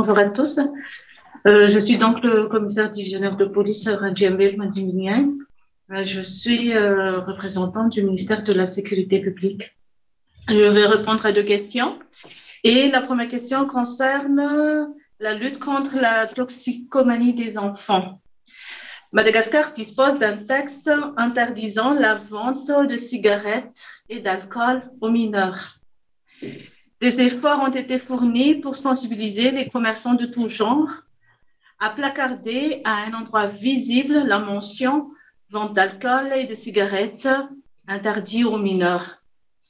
Bonjour à tous. Je suis donc le commissaire divisionnaire de police Randjembel Mandinguien. Je suis représentante du ministère de la Sécurité publique. Je vais répondre à deux questions. Et la première question concerne la lutte contre la toxicomanie des enfants. Madagascar dispose d'un texte interdisant la vente de cigarettes et d'alcool aux mineurs. Des efforts ont été fournis pour sensibiliser les commerçants de tout genre à placarder à un endroit visible la mention vente d'alcool et de cigarettes interdit aux mineurs.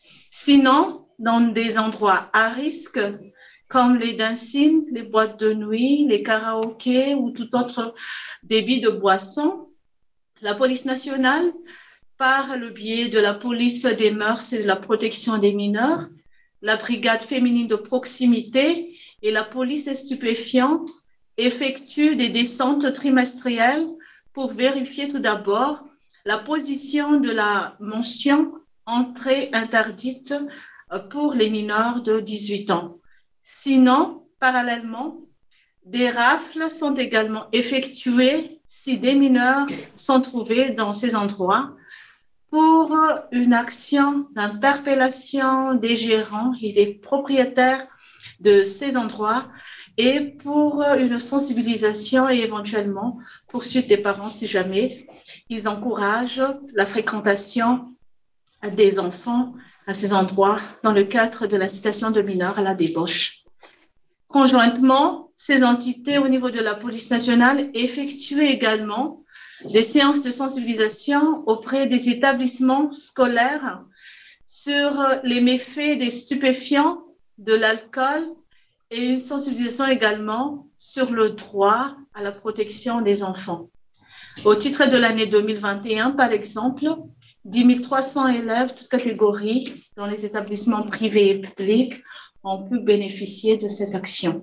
Sinon, dans des endroits à risque, comme les dancing, les boîtes de nuit, les karaokés ou tout autre débit de boissons, la police nationale, par le biais de la police des mœurs et de la protection des mineurs, la brigade féminine de proximité et la police des stupéfiants effectuent des descentes trimestrielles pour vérifier tout d'abord la position de la mention entrée interdite pour les mineurs de 18 ans. Sinon, parallèlement, des rafles sont également effectuées si des mineurs sont trouvés dans ces endroits pour une action d'interpellation des gérants et des propriétaires de ces endroits et pour une sensibilisation et éventuellement poursuite des parents si jamais ils encouragent la fréquentation des enfants à ces endroits dans le cadre de l'incitation de mineurs à la débauche. Conjointement, ces entités au niveau de la police nationale effectuent également des séances de sensibilisation auprès des établissements scolaires sur les méfaits des stupéfiants, de l'alcool et une sensibilisation également sur le droit à la protection des enfants. Au titre de l'année 2021, par exemple, 10 300 élèves, toutes catégories, dans les établissements privés et publics, ont pu bénéficier de cette action.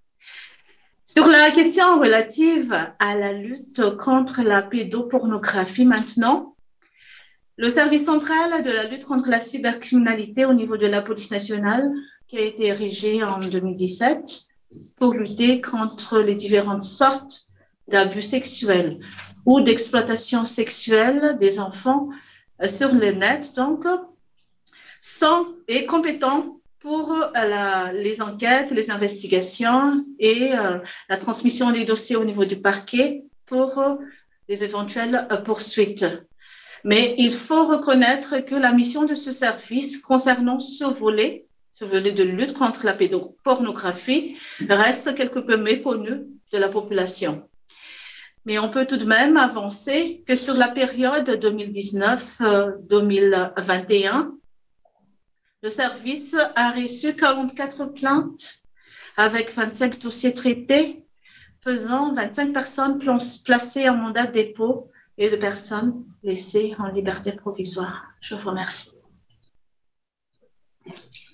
Sur la question relative à la lutte contre la pédopornographie maintenant, le service central de la lutte contre la cybercriminalité au niveau de la police nationale, qui a été érigé en 2017 pour lutter contre les différentes sortes d'abus sexuels ou d'exploitation sexuelle des enfants sur le net, donc, est compétent pour les enquêtes, les investigations et la transmission des dossiers au niveau du parquet pour les éventuelles poursuites. Mais il faut reconnaître que la mission de ce service concernant ce volet de lutte contre la pédopornographie, reste quelque peu méconnue de la population. Mais on peut tout de même avancer que sur la période 2019-2021, le service a reçu 44 plaintes avec 25 dossiers traités, faisant 25 personnes placées en mandat de dépôt et de personnes laissées en liberté provisoire. Je vous remercie.